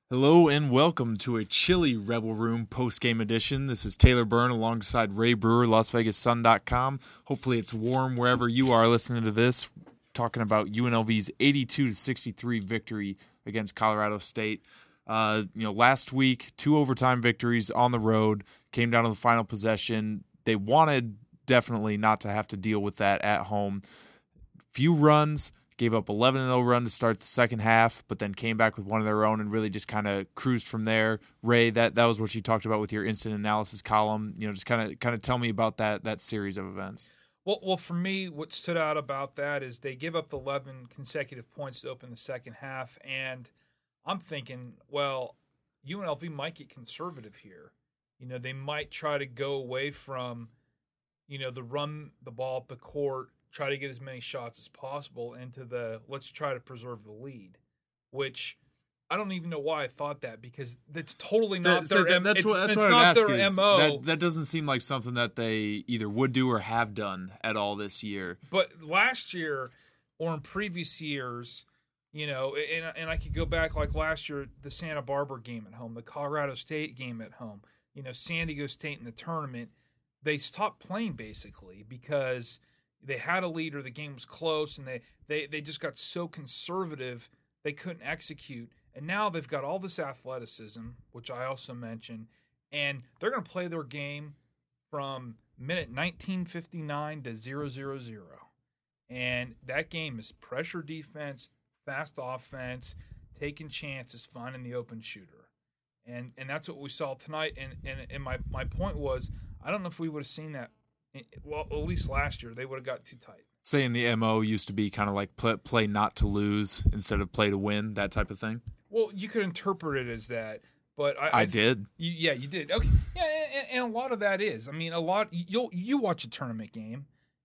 Hello and welcome to a chilly Rebel Room post-game edition. This is Taylor Byrne alongside Ray Brewer, LasVegasSun.com. Hopefully it's warm wherever you are listening to this. Talking about UNLV's 82-63 victory against Colorado State. Last week, 2 overtime victories on the road, came down to the final possession. They wanted definitely not to have to deal with that at home. Few runs. Gave up 11-0 run to start the second half, but then came back with one of their own and really just kind of cruised from there. Ray, that was what you talked about with your instant analysis column. Just kind of tell me about that series of events. Well, for me, what stood out about that is they give up 11 consecutive points to open the second half, and I'm thinking, well, UNLV might get conservative here. They might try to go away from, the run the ball up the court, try to get as many shots as possible into the let's try to preserve the lead, which I don't even know why I thought that, because that's totally not their MO. That's what not their MO. That doesn't seem like something that they either would do or have done at all this year. But last year or in previous years, and I could go back like last year, the Santa Barbara game at home, the Colorado State game at home, San Diego State in the tournament, they stopped playing basically because they had a lead or the game was close, and they just got so conservative they couldn't execute. And now they've got all this athleticism, which I also mentioned, and they're going to play their game from minute 1959 to 0-0-0. And that game is pressure defense, fast offense, taking chances, finding the open shooter. And that's what we saw tonight. And my point was, I don't know if we would have seen that. Well, at least last year, they would have got too tight. Saying the MO used to be kind of like play not to lose instead of play to win, that type of thing? Well, you could interpret it as that, but I did. You did. Okay. Yeah, and a lot of that is. I mean, you watch a tournament game,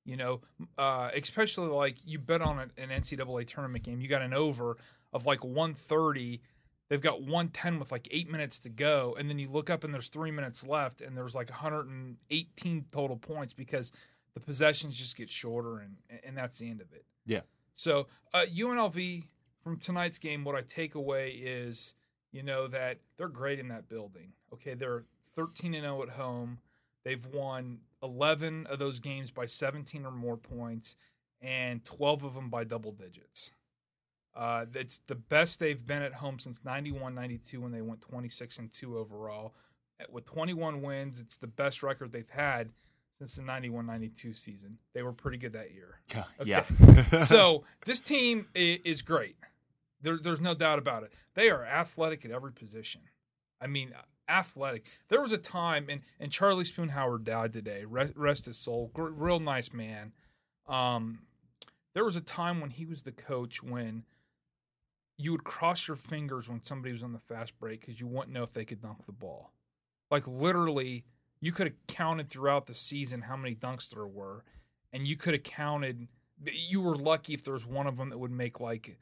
especially like you bet on an NCAA tournament game. You got an over of like 130. They've got 110 with like 8 minutes to go, and then you look up and there's 3 minutes left, and there's like 118 total points because the possessions just get shorter, and that's the end of it. Yeah. So UNLV from tonight's game, what I take away is, that they're great in that building. Okay, they're 13-0 at home. They've won 11 of those games by 17 or more points, and 12 of them by double digits. It's the best they've been at home since 91-92 when they went 26-2 overall. With 21 wins, it's the best record they've had since the 91-92 season. They were pretty good that year. Okay. Yeah. So this team is great. There's no doubt about it. They are athletic at every position. I mean, athletic. There was a time, and Charlie Spoonhour died today. Rest his soul. Real nice man. There was a time when he was the coach when you would cross your fingers when somebody was on the fast break because you wouldn't know if they could dunk the ball. Like literally, you could have counted throughout the season how many dunks there were, and you could have counted. You were lucky if there was one of them that would make like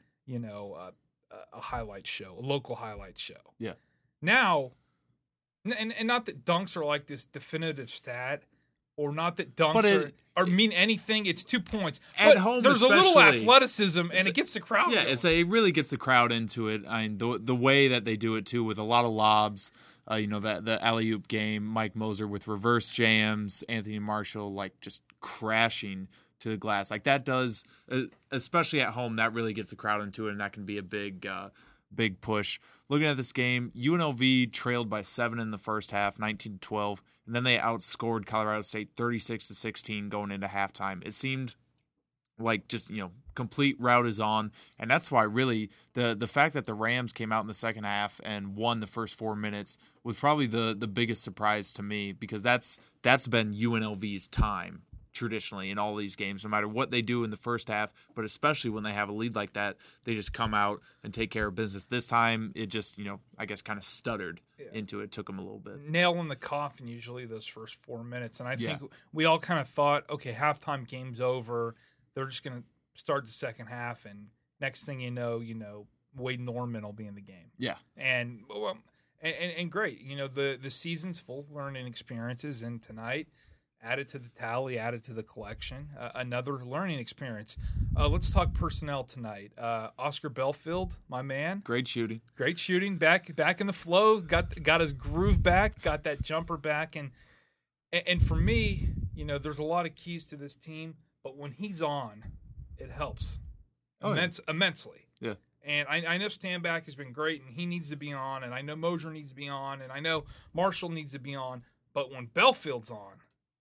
a highlight show, a local highlight show. Yeah. Now, and not that dunks are like this definitive stat, or not that dunks mean anything. It's 2 points. At but home, there's a little athleticism, and it gets the crowd. Yeah, it really gets the crowd into it. I mean, the way that they do it too, with a lot of lobs. The alley-oop game, Mike Moser with reverse jams, Anthony Marshall like just crashing to the glass. Like that does, especially at home, that really gets the crowd into it, and that can be a big push. Looking at this game, UNLV trailed by 7 in the first half, 19-12, and then they outscored Colorado State 36-16 going into halftime. It seemed like just, complete route is on, and that's why really the fact that the Rams came out in the second half and won the first 4 minutes was probably the biggest surprise to me, because that's been UNLV's time traditionally in all these games, no matter what they do in the first half, but especially when they have a lead like that, they just come out and take care of business. This time, it just, I guess kind of stuttered into it. Took them a little bit. Nail in the coffin usually those first 4 minutes, and I think we all kind of thought, okay, halftime game's over. They're just going to start the second half, and next thing you know, Wade Norman will be in the game. Yeah. And great. The season's full of learning experiences, and tonight, added to the tally, added to the collection. Another learning experience. Let's talk personnel tonight. Oscar Belfield, my man. Great shooting. Great shooting. Back in the flow. Got his groove back. Got that jumper back. And for me, there's a lot of keys to this team. But when he's on, it helps immensely. Yeah. And I know Stanback has been great, and he needs to be on. And I know Mosier needs to be on. And I know Marshall needs to be on. But when Belfield's on,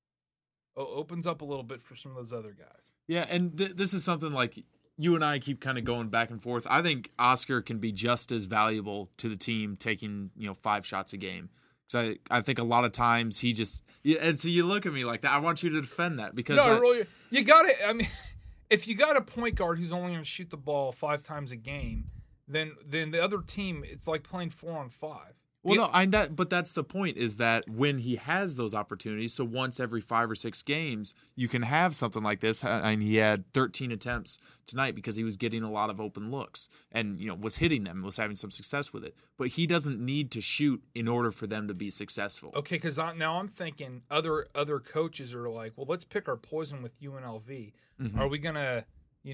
opens up a little bit for some of those other guys. Yeah, and this is something like you and I keep kind of going back and forth. I think Oscar can be just as valuable to the team taking 5 shots a game. Because I think a lot of times he just and so you look at me like that. I want you to defend that because really, you got it. I mean, if you got a point guard who's only going to shoot the ball 5 times a game, then the other team, it's like playing 4-on-5. Well, but that's the point is that when he has those opportunities, so once every 5 or 6 games, you can have something like this. And he had 13 attempts tonight because he was getting a lot of open looks and was hitting them, was having some success with it. But he doesn't need to shoot in order for them to be successful. Okay, because now I'm thinking other coaches are like, well, let's pick our poison with UNLV. Mm-hmm. Are we gonna,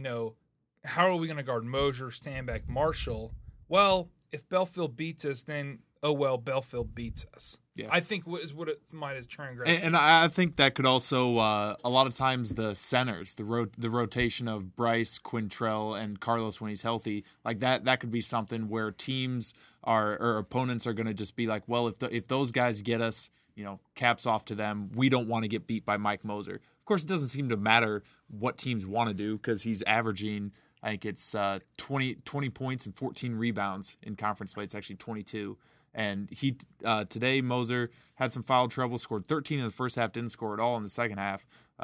how are we gonna guard Mosier, Stanback, Marshall? Well, if Belfield beats us, then Belfield beats us. Yeah. I think is what it might have transgressed. And I think that could also a lot of times the centers, the rotation of Bryce, Quintrell, and Carlos when he's healthy, like that could be something where teams or opponents are going to just be like, well, if those guys get us, caps off to them, we don't want to get beat by Mike Mosier. Of course, it doesn't seem to matter what teams want to do because he's averaging, I think it's 20 points and 14 rebounds in conference play. It's actually 22. And he today, Mosier had some foul trouble, scored 13 in the first half, didn't score at all in the second half.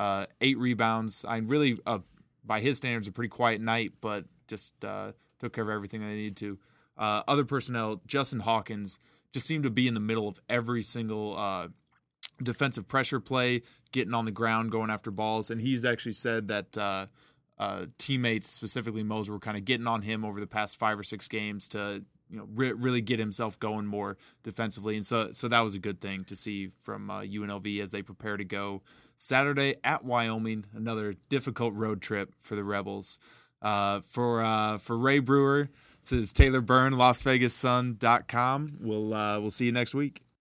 8 rebounds. I really, by his standards, a pretty quiet night, but just took care of everything they needed to. Other personnel, Justin Hawkins, just seemed to be in the middle of every single defensive pressure play, getting on the ground, going after balls. And he's actually said that teammates, specifically Mosier, were kind of getting on him over the past 5 or 6 games to really get himself going more defensively. And so that was a good thing to see from UNLV as they prepare to go Saturday at Wyoming, another difficult road trip for the Rebels. For Ray Brewer, this is Taylor Byrne, LasVegasSun.com. We'll see you next week.